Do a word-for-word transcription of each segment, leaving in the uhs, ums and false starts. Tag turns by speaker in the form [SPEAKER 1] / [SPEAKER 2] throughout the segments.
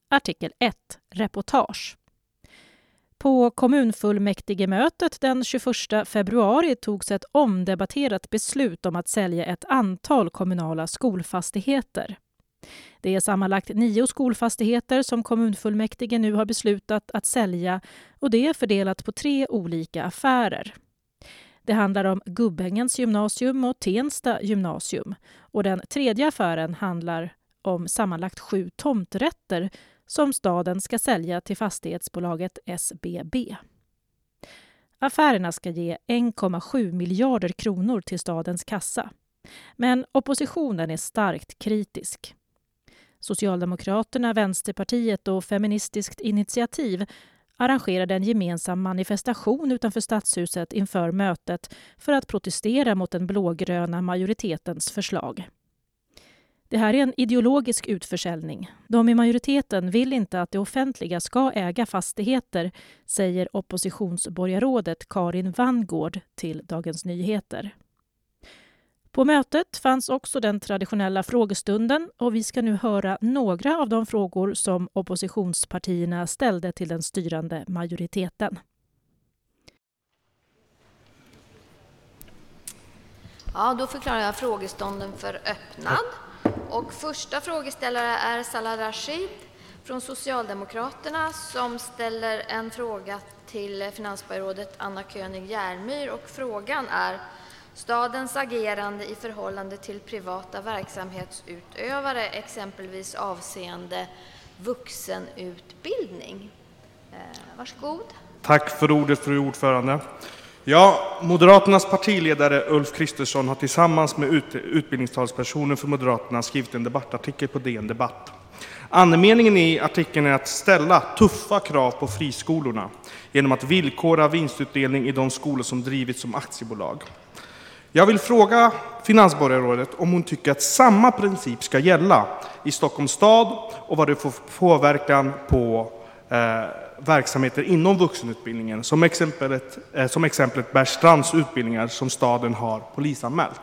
[SPEAKER 1] Artikel ett. Reportage. På kommunfullmäktigemötet den tjugoförsta februari togs ett omdebatterat beslut om att sälja ett antal kommunala skolfastigheter. Det är sammanlagt nio skolfastigheter som kommunfullmäktige nu har beslutat att sälja och det är fördelat på tre olika affärer. Det handlar om Gubbängens gymnasium och Tensta gymnasium och den tredje affären handlar om sammanlagt sju tomträtter som staden ska sälja till fastighetsbolaget S B B. Affärerna ska ge en komma sju miljarder kronor till stadens kassa. Men oppositionen är starkt kritisk. Socialdemokraterna, Vänsterpartiet och Feministiskt initiativ arrangerade en gemensam manifestation utanför Stadshuset inför mötet för att protestera mot den blågröna majoritetens förslag. Det här är en ideologisk utförsäljning. De i majoriteten vill inte att det offentliga ska äga fastigheter, säger oppositionsborgarrådet Karin Vangård till Dagens Nyheter. På mötet fanns också den traditionella frågestunden och vi ska nu höra några av de frågor som oppositionspartierna ställde till den styrande majoriteten.
[SPEAKER 2] Ja, då förklarar jag frågestunden för öppnad. Och första frågeställare är Salah Rashid från Socialdemokraterna som ställer en fråga till finansborgarrådet Anna König Järmyr och frågan är stadens agerande i förhållande till privata verksamhetsutövare, exempelvis avseende vuxenutbildning. Eh, varsågod.
[SPEAKER 3] Tack för ordet, fru ordförande. Ja, Moderaternas partiledare Ulf Kristersson har tillsammans med ut- utbildningstalspersonen för Moderaterna skrivit en debattartikel på D N Debatt. Andemeningen i artikeln är att ställa tuffa krav på friskolorna genom att villkora vinstutdelning i de skolor som drivits som aktiebolag. Jag vill fråga finansborgarrådet om hon tycker att samma princip ska gälla i Stockholms stad och vad det får påverkan på eh, verksamheter inom vuxenutbildningen, som exemplet, eh, som exemplet Bergstrands utbildningar som staden har polisanmält.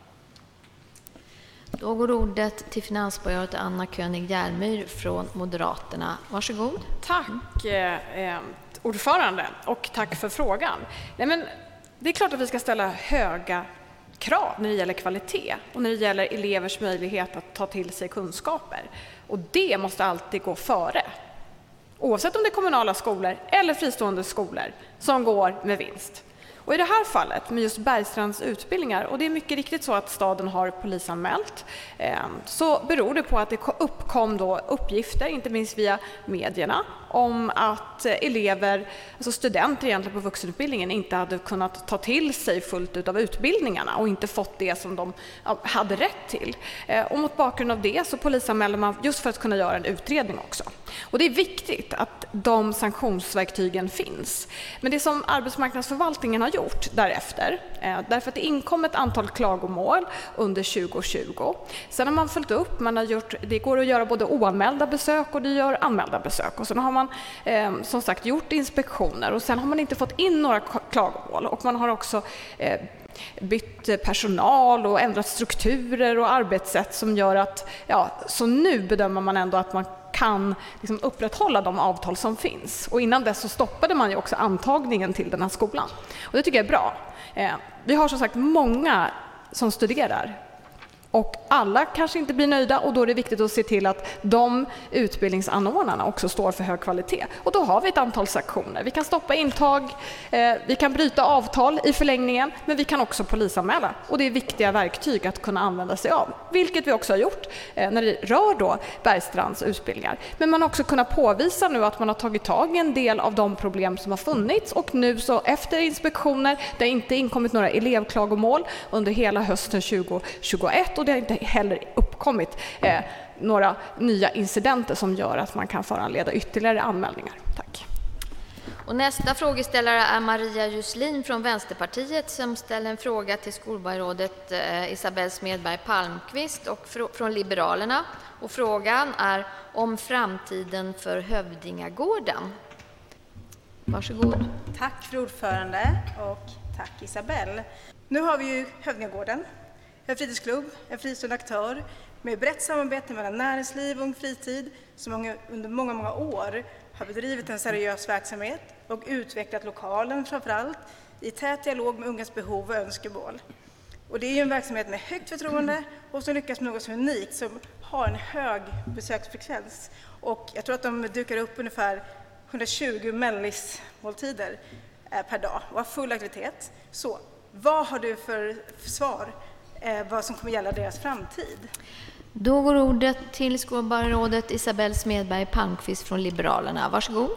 [SPEAKER 2] Då går ordet till finansborgarrådet Anna König Järmyr från Moderaterna. Varsågod.
[SPEAKER 4] Tack eh, ordförande och tack för frågan. Nej, men det är klart att vi ska ställa höga krav när det gäller kvalitet och när det gäller elevers möjlighet att ta till sig kunskaper. Och det måste alltid gå före. Oavsett om det är kommunala skolor eller fristående skolor som går med vinst. Och i det här fallet med just Bergstrands utbildningar, och det är mycket riktigt så att staden har polisanmält, eh, så beror det på att det uppkom då uppgifter, inte minst via medierna, om att elever, alltså studenter egentligen på vuxenutbildningen, inte hade kunnat ta till sig fullt ut av utbildningarna och inte fått det som de hade rätt till. Eh, och mot bakgrund av det så polisanmälde man just för att kunna göra en utredning också. Och det är viktigt att de sanktionsverktygen finns. Men det som arbetsmarknadsförvaltningen har gjort därefter, eh, därför att det inkom ett antal klagomål under tjugo tjugo. Sen har man följt upp, man har gjort, det går att göra både oanmälda besök och det gör anmälda besök. Och sen har man eh, som sagt gjort inspektioner och sen har man inte fått in några klagomål. Och man har också eh, bytt personal och ändrat strukturer och arbetssätt som gör att, ja, så nu bedömer man ändå att man kan liksom upprätthålla de avtal som finns. Och innan dess så stoppade man ju också antagningen till den här skolan. Och det tycker jag är bra. Eh, vi har som sagt många som studerar. Och alla kanske inte blir nöjda och då är det viktigt att se till att de utbildningsanordnarna också står för hög kvalitet. Och då har vi ett antal sanktioner. Vi kan stoppa intag, eh, vi kan bryta avtal i förlängningen, men vi kan också polisanmäla. Och det är viktiga verktyg att kunna använda sig av, vilket vi också har gjort eh, när det rör då Bergstrands utbildningar. Men man har också kunnat påvisa nu att man har tagit tag i en del av de problem som har funnits och nu så efter inspektioner, det har inte inkommit några elevklagomål under hela hösten tjugo tjugoett och det har inte heller uppkommit eh, några nya incidenter som gör att man kan föranleda ytterligare anmälningar. Tack.
[SPEAKER 2] Och nästa frågeställare är Maria Juslin från Vänsterpartiet som ställer en fråga till skolborgarrådet eh, Isabelle Smedberg Palmqvist och fr- från Liberalerna. Och frågan är om framtiden för Hövdingagården. Varsågod.
[SPEAKER 5] Tack för ordförande och tack Isabelle. Nu har vi ju Hövdingagården. En fritidsklubb, en fristående aktör med brett samarbete mellan näringsliv och Ung Fritid som många, under många, många år har bedrivit en seriös verksamhet och utvecklat lokalen framförallt i tät dialog med ungas behov och önskemål. Och det är ju en verksamhet med högt förtroende och som lyckas med något så unikt som har en hög besöksfrekvens. Och jag tror att de dukar upp ungefär hundratjugo mellismåltider per dag och har full aktivitet. Så vad har du för svar eh, vad som kommer gälla deras framtid?
[SPEAKER 2] Då går ordet till skolborgarrådet Isabelle Smedberg Palmqvist från Liberalerna. Varsågod.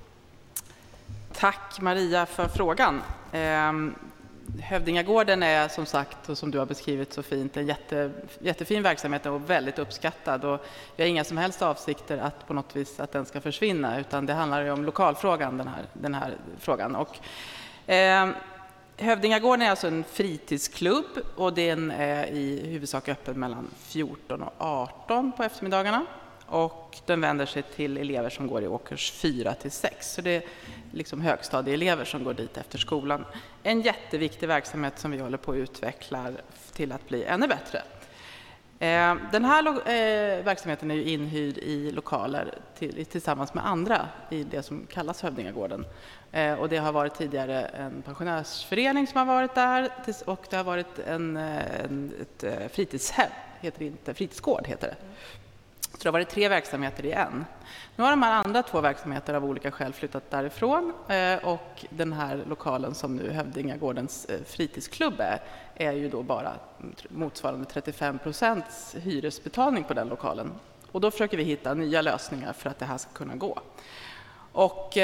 [SPEAKER 6] Tack Maria för frågan. Ehm, Hövdingagården är som sagt, och som du har beskrivit så fint, en jätte, jättefin verksamhet och väldigt uppskattad. Och vi har inga som helst avsikter att på något vis att den ska försvinna, utan det handlar ju om lokalfrågan, den här, den här frågan. Och, eh, Hövdingagården är alltså en fritidsklubb och den är i huvudsak öppen mellan fjorton och arton på eftermiddagarna. Och den vänder sig till elever som går i årskurs fyra till sex. Så det är liksom högstadieelever som går dit efter skolan. En jätteviktig verksamhet som vi håller på att utveckla till att bli ännu bättre. Den här verksamheten är ju inhyrd i lokaler till, tillsammans med andra i det som kallas Hövdingagården. Och det har varit tidigare en pensionärsförening som har varit där och det har varit en, en, ett fritidshem, heter det inte, fritidsgård heter det. Så det har varit tre verksamheter i en. Nu har de här andra två verksamheter av olika skäl flyttat därifrån och den här lokalen som nu Hövdingagårdens fritidsklubb är, är ju då bara motsvarande trettiofem procents hyresbetalning på den lokalen. Och då försöker vi hitta nya lösningar för att det här ska kunna gå. Och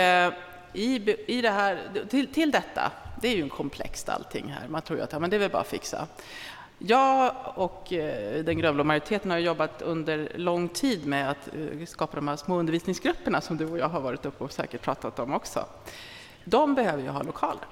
[SPEAKER 6] i, i det här, till, till detta, det är ju en komplext allting här. Man tror ju att ja, men det är väl bara att fixa. Jag och den grönblå majoriteten har jobbat under lång tid med att skapa de här små undervisningsgrupperna som du och jag har varit uppe och säkert pratat om också. De behöver ju ha lokaler.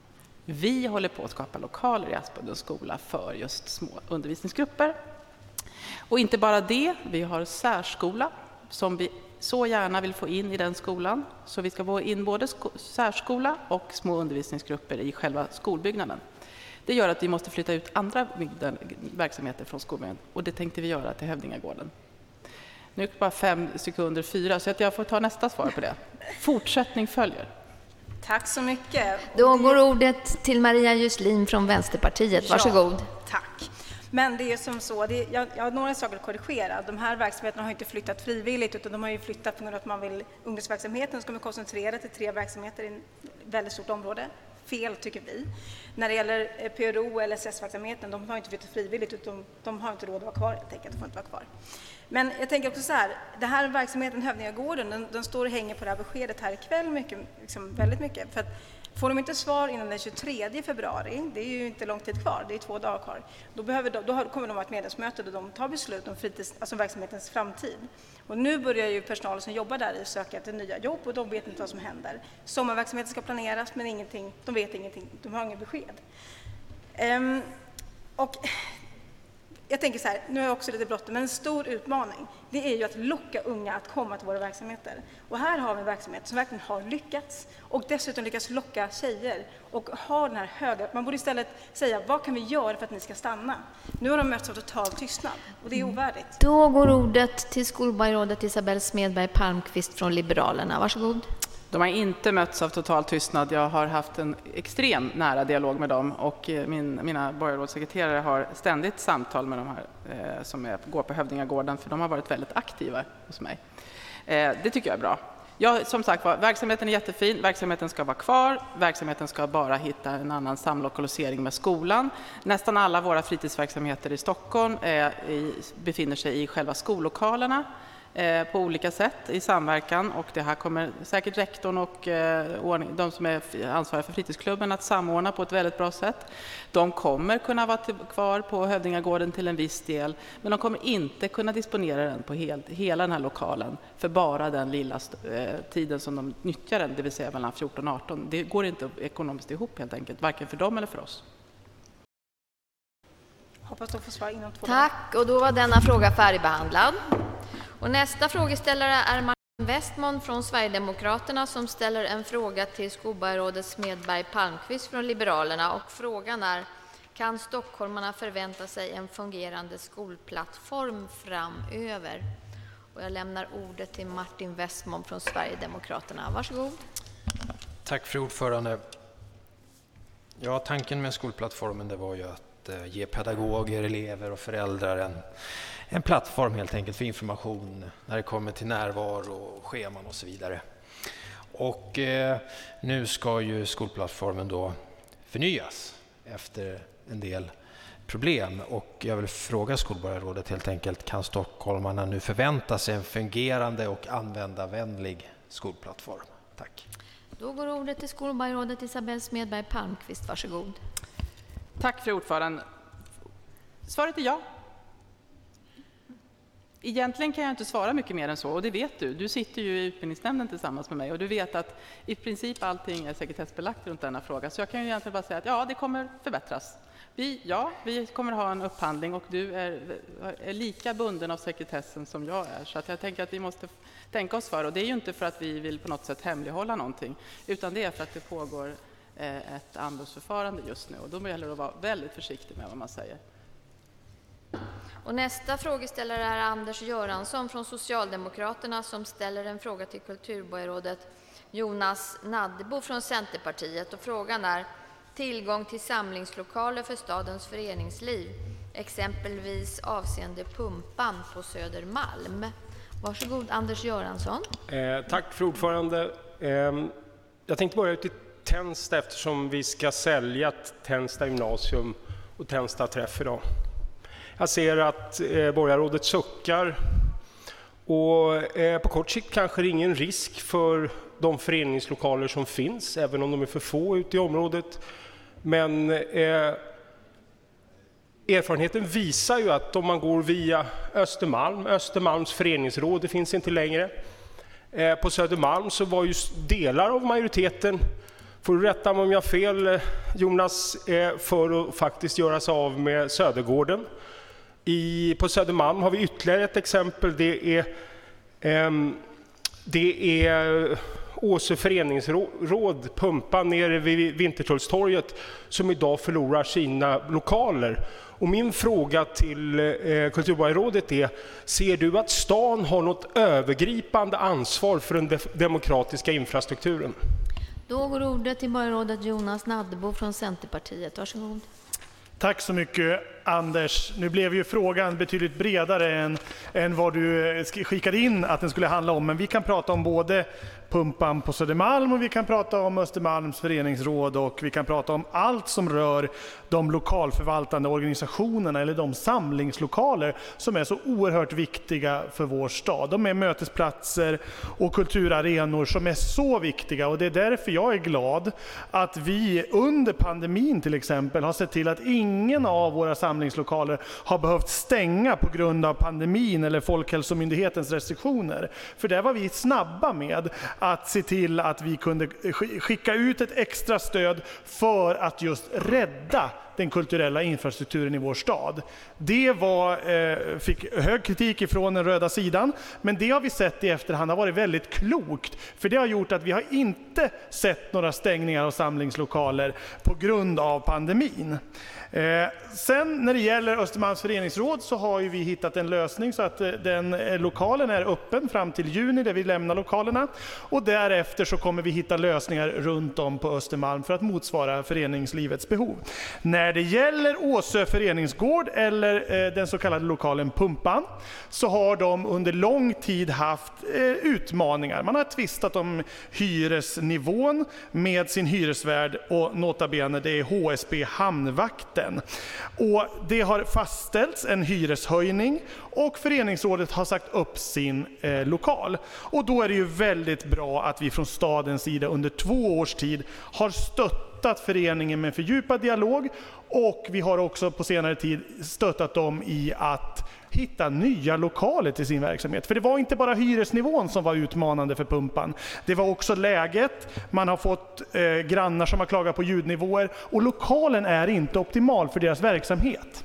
[SPEAKER 6] Vi håller på att skapa lokaler i Aspuddens skola för just små undervisningsgrupper. Och inte bara det, vi har särskola som vi så gärna vill få in i den skolan. Så vi ska få in både särskola och små undervisningsgrupper i själva skolbyggnaden. Det gör att vi måste flytta ut andra verksamheter från skolan och det tänkte vi göra till Hövdingagården. Nu är det bara fem sekunder fyra så att jag får ta nästa svar på det. Fortsättning följer.
[SPEAKER 5] Tack så mycket.
[SPEAKER 2] Då går ordet till Maria Jusslin från Vänsterpartiet. Varsågod.
[SPEAKER 5] Ja, tack. Men det är som så, det är, jag, jag har några saker att korrigera. De här verksamheterna har inte flyttat frivilligt utan de har ju flyttat på grund av att man vill ungdomsverksamheten ska man koncentrera till tre verksamheter i ett väldigt stort område. Fel tycker vi. När det gäller P R O och L S S-verksamheten, de har inte flyttat frivilligt utan de har inte råd att vara kvar. Jag tänker att de får inte vara kvar. Men jag tänker också så här, det här verksamheten Hövdingagården, den, den står och hänger på det här beskedet här ikväll mycket, liksom väldigt mycket. För att får de inte svar innan den tjugotredje februari, det är ju inte lång tid kvar, det är två dagar kvar, då, behöver de, då kommer de ha ett medlemsmöte där de tar beslut om fritids, alltså verksamhetens framtid. Och nu börjar ju personal som jobbar där i söka efter nya jobb och de vet inte vad som händer. Sommarverksamheten ska planeras men ingenting, de vet ingenting, de har inget besked. Um, och jag tänker så här, nu är jag också lite bråttom, men en stor utmaning, det är ju att locka unga att komma till våra verksamheter. Och här har vi en verksamhet som verkligen har lyckats och dessutom lyckats locka tjejer och ha den här höga, man borde istället säga, vad kan vi göra för att ni ska stanna? Nu har de mötts av total tystnad och det är ovärdigt.
[SPEAKER 2] Då går ordet till skolborgarrådet Isabelle Smedberg Palmqvist från Liberalerna. Varsågod.
[SPEAKER 6] De har inte mötts av total tystnad. Jag har haft en extrem nära dialog med dem och min, mina borgarrådssekreterare har ständigt samtal med de här eh, som är, går på Hövdingagården för de har varit väldigt aktiva hos mig. Eh, det tycker jag är bra. Ja, som sagt, verksamheten är jättefin. Verksamheten ska vara kvar. Verksamheten ska bara hitta en annan samlokalisering med skolan. Nästan alla våra fritidsverksamheter i Stockholm är i, befinner sig i själva skollokalerna på olika sätt i samverkan och det här kommer säkert rektorn och eh, de som är ansvariga för fritidsklubben att samordna på ett väldigt bra sätt. De kommer kunna vara till, kvar på Hövdingagården till en viss del men de kommer inte kunna disponera den på helt, hela den här lokalen för bara den lilla eh, tiden som de nyttjar den, det vill säga mellan fjorton och arton. Det går inte ekonomiskt ihop helt enkelt, varken för dem eller för oss.
[SPEAKER 5] Hoppas de får svar inom två
[SPEAKER 2] Tack, och då var denna fråga färdigbehandlad. Och nästa frågeställare är Martin Westman från Sverigedemokraterna som ställer en fråga till skolborgarrådet Smedberg Palmqvist från Liberalerna. Och frågan är, Kan stockholmarna förvänta sig en fungerande skolplattform framöver? Och jag lämnar ordet till Martin Westmon från Sverigedemokraterna. Varsågod.
[SPEAKER 7] Tack för ordförande. Ja, tanken med skolplattformen det var ju att eh, ge pedagoger, elever och föräldrar en, en plattform helt enkelt för information när det kommer till närvaro, scheman och så vidare. Och eh, nu ska ju skolplattformen då förnyas efter en del problem. Och jag vill fråga skolborgarrådet helt enkelt, kan stockholmarna nu förvänta sig en fungerande och användarvänlig skolplattform? Tack.
[SPEAKER 2] Då går ordet till skolborgarrådet Isabelle Smedberg Palmqvist. Varsågod.
[SPEAKER 6] Tack för ordföranden. Svaret är ja. Egentligen kan jag inte svara mycket mer än så, och det vet du. Du sitter ju i utbildningsnämnden tillsammans med mig och du vet att i princip allting är sekretessbelagt runt denna fråga. Så jag kan ju egentligen bara säga att ja, det kommer förbättras. Vi, ja, vi kommer ha en upphandling och du är, är lika bunden av sekretessen som jag är. Så att jag tänker att vi måste tänka oss för. Och det är ju inte för att vi vill på något sätt hemlighålla någonting, utan det är för att det pågår eh, ett anbudsförfarande just nu. Och då gäller det att vara väldigt försiktig med vad man säger.
[SPEAKER 2] Och nästa frågeställare är Anders Göransson från Socialdemokraterna som ställer en fråga till kulturborgarrådet Jonas Naddebo från Centerpartiet. Och frågan är tillgång till samlingslokaler för stadens föreningsliv, exempelvis avseende Pumpan på Södermalm. Varsågod Anders Göransson.
[SPEAKER 8] Eh, tack för ordförande. Eh, jag tänkte börja ut i Tensta eftersom vi ska sälja Tensta gymnasium och Tensta träff idag. Jag ser att eh, borgarrådet suckar och eh, på kort sikt kanske det är ingen risk för de föreningslokaler som finns, även om de är för få ute i området. Men eh, erfarenheten visar ju att om man går via Östermalm, Östermalms föreningsråd, det finns inte längre. Eh, på Södermalm så var ju delar av majoriteten, får du rätta mig om jag har fel Jonas, eh, för att faktiskt göra sig av med Södergården. I, på Södermalm har vi ytterligare ett exempel, det är, eh, det är Åsö föreningsråd, Pumpa nere vid Vintertullstorget, som idag förlorar sina lokaler. Och min fråga till eh, kulturborgarrådet är, ser du att stan har något övergripande ansvar för den de- demokratiska infrastrukturen?
[SPEAKER 2] Då går ordet till borgarrådet Jonas Naddebo från Centerpartiet. Varsågod.
[SPEAKER 9] Tack så mycket Anders. Nu blev ju frågan betydligt bredare än, än vad du skickade in att den skulle handla om. Men vi kan prata om både Pumpan på Södermalm och vi kan prata om Östermalms föreningsråd och vi kan prata om allt som rör de lokalförvaltande organisationerna eller de samlingslokaler som är så oerhört viktiga för vår stad. De är mötesplatser och kulturarenor som är så viktiga och det är därför jag är glad att vi under pandemin till exempel har sett till att ingen av våra samlingslokaler har behövt stänga på grund av pandemin eller Folkhälsomyndighetens restriktioner. För där var vi snabba med att se till att vi kunde skicka ut ett extra stöd för att just rädda den kulturella infrastrukturen i vår stad. Det var, eh, fick hög kritik ifrån den röda sidan, men det har vi sett i efterhand har varit väldigt klokt. För det har gjort att vi har inte sett några stängningar av samlingslokaler på grund av pandemin. Eh, sen när det gäller Östermalms föreningsråd så har ju vi hittat en lösning så att eh, den eh, lokalen är öppen fram till juni där vi lämnar lokalerna och därefter så kommer vi hitta lösningar runt om på Östermalm för att motsvara föreningslivets behov. När det gäller Åsö föreningsgård eller eh, den så kallade lokalen Pumpan så har de under lång tid haft eh, utmaningar. Man har tvistat om hyresnivån med sin hyresvärd och nota bene det är H S B Hamnvakten. Och det har fastställts en hyreshöjning och föreningsrådet har sagt upp sin eh, lokal. Och då är det ju väldigt bra att vi från stadens sida under två års tid har stöttat föreningen med fördjupad dialog och vi har också på senare tid stöttat dem i att hitta nya lokaler till sin verksamhet. För det var inte bara hyresnivån som var utmanande för Pumpan. Det var också läget. Man har fått eh, grannar som har klagat på ljudnivåer och lokalen är inte optimal för deras verksamhet.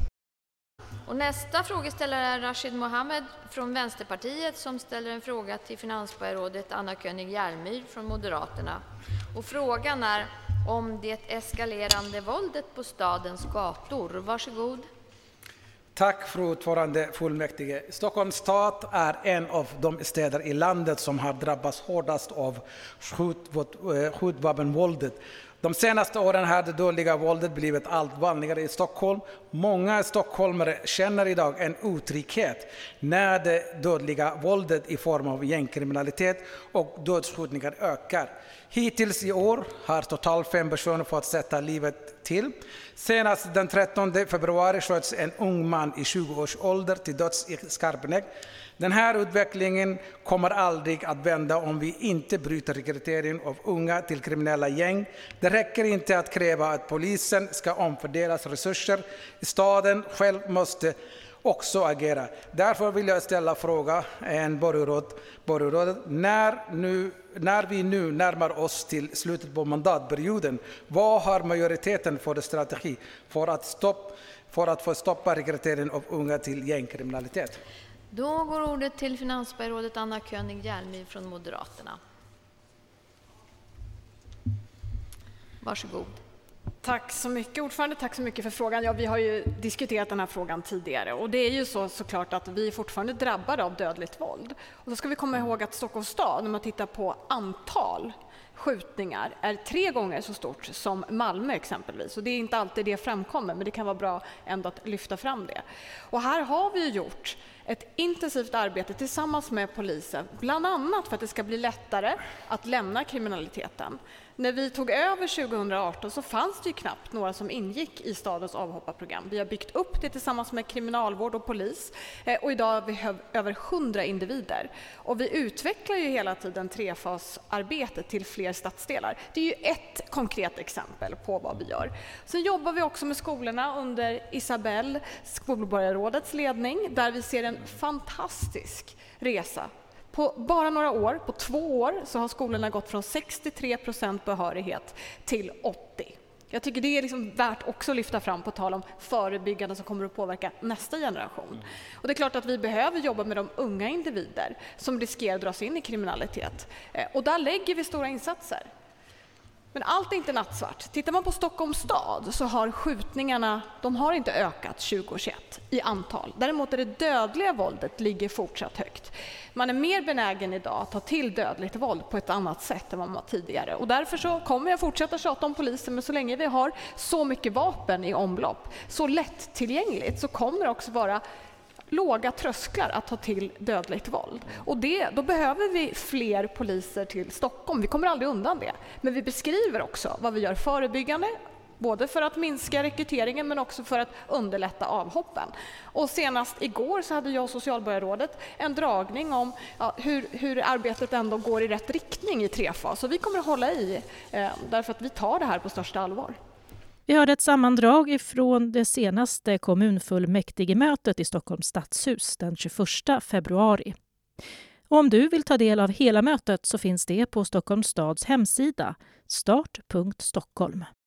[SPEAKER 2] Och nästa frågeställare är Rashid Mohammed från Vänsterpartiet som ställer en fråga till finansborgarrådet Anna König Järmyr från Moderaterna. Och frågan är, om det eskalerande våldet på stadens gator. Varsågod.
[SPEAKER 10] Tack fru ordförande, fullmäktige. Stockholms stad är en av de städer i landet som har drabbats hårdast av skjutvapenvåldet. De senaste åren har det dödliga våldet blivit allt vanligare i Stockholm. Många stockholmare känner idag en otrygghet när det dödliga våldet i form av gängkriminalitet och dödsskjutningar ökar. Hittills i år har totalt fem personer fått sätta livet till. Senast den trettonde februari sköts en ung man i tjugo-årsåldern till döds i Skarpnäck. Den här utvecklingen kommer aldrig att vända om vi inte bryter rekryteringen av unga till kriminella gäng. Det räcker inte att kräva att polisen ska omfördelas resurser. Staden själv måste också agera. Därför vill jag ställa fråga en borgarråd. När, nu, när vi nu närmar oss till slutet på mandatperioden, vad har majoriteten för strategi för att, stopp, för att få stoppa rekryteringen av unga till gängkriminalitet?
[SPEAKER 2] Då går ordet till finansborgarrådet Anna König Jerlmyr från Moderaterna. Varsågod.
[SPEAKER 4] Tack så mycket ordförande, tack så mycket för frågan. Ja, vi har ju diskuterat den här frågan tidigare och det är ju så såklart att vi är fortfarande drabbade av dödligt våld. Och då ska vi komma ihåg att Stockholms stad, när man tittar på antal skjutningar, är tre gånger så stort som Malmö exempelvis. Och det är inte alltid det framkommer, men det kan vara bra ändå att lyfta fram det. Och här har vi ju gjort ett intensivt arbete tillsammans med polisen, bland annat för att det ska bli lättare att lämna kriminaliteten. När vi tog över tjugohundraarton så fanns det ju knappt några som ingick i stadens avhopparprogram. Vi har byggt upp det tillsammans med kriminalvård och polis och idag har vi över hundra individer. Och vi utvecklar ju hela tiden trefasarbetet till fler stadsdelar. Det är ju ett konkret exempel på vad vi gör. Sen jobbar vi också med skolorna under Isabelle, skolborgarrådets ledning, där vi ser en fantastisk resa. På bara några år, på två år, så har skolorna gått från sextiotre procent behörighet till åttio. Jag tycker det är liksom värt också att lyfta fram på tal om förebyggande som kommer att påverka nästa generation. Och det är klart att vi behöver jobba med de unga individer som riskerar att dras in i kriminalitet. Och där lägger vi stora insatser. Men allt är inte nattsvart. Tittar man på Stockholms stad så har skjutningarna, de har inte ökat tjugo tjugoett i antal. Däremot är det dödliga våldet ligger fortsatt högt. Man är mer benägen idag att ta till dödligt våld på ett annat sätt än vad man var tidigare. Och därför så kommer jag fortsätta tjata om polisen, men så länge vi har så mycket vapen i omlopp, så lättillgängligt, så kommer det också vara låga trösklar att ta till dödligt våld. Och det, då behöver vi fler poliser till Stockholm. Vi kommer aldrig undan det. Men vi beskriver också vad vi gör förebyggande, både för att minska rekryteringen men också för att underlätta avhoppen. Och senast igår så hade jag och socialborgarrådet en dragning om ja, hur, hur arbetet ändå går i rätt riktning i trefas. Så vi kommer att hålla i eh, därför att vi tar det här på största allvar.
[SPEAKER 1] Vi hörde ett sammandrag ifrån det senaste kommunfullmäktigemötet i Stockholms stadshus den tjugoförsta februari. Och om du vill ta del av hela mötet så finns det på Stockholms stads hemsida start punkt stockholm.